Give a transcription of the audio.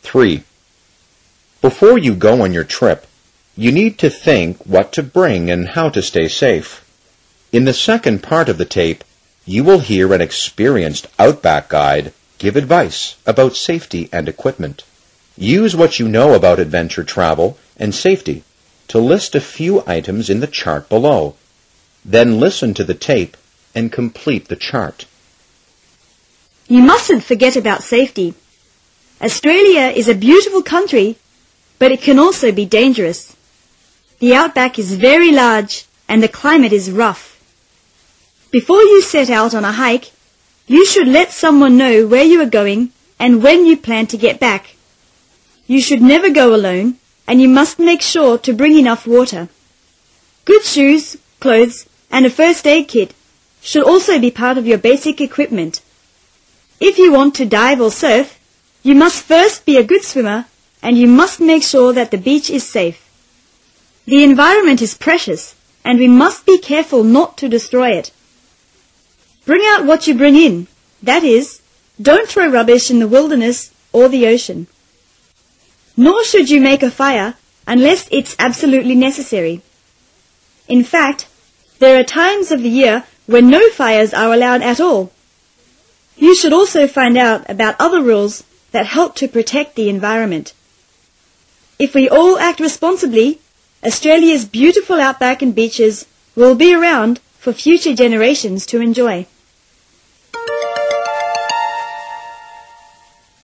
3. Before you go on your trip, you need to think what to bring and how to stay safe. In the second part of the tape, you will hear an experienced Outback guide give advice about safety and equipment. Use what you know about adventure travel and safety to list a few items in the chart below. Then listen to the tape and complete the chart. You mustn't forget about safety. Australia is a beautiful country, but it can also be dangerous. The outback is very large and the climate is rough. Before you set out on a hike, you should let someone know where you are going and when you plan to get back. You should never go alone, and you must make sure to bring enough water. Good shoes, clothes, and a first aid kit should also be part of your basic equipment. If you want to dive or surf, you must first be a good swimmer, and you must make sure that the beach is safe. The environment is precious, and we must be careful not to destroy it. Bring out what you bring in. That is, don't throw rubbish in the wilderness or the ocean. Nor should you make a fire unless it's absolutely necessary. In fact, there are times of the year when no fires are allowed at all. You should also find out about other rules that help to protect the environment. If we all act responsibly, Australia's beautiful outback and beaches will be around for future generations to enjoy.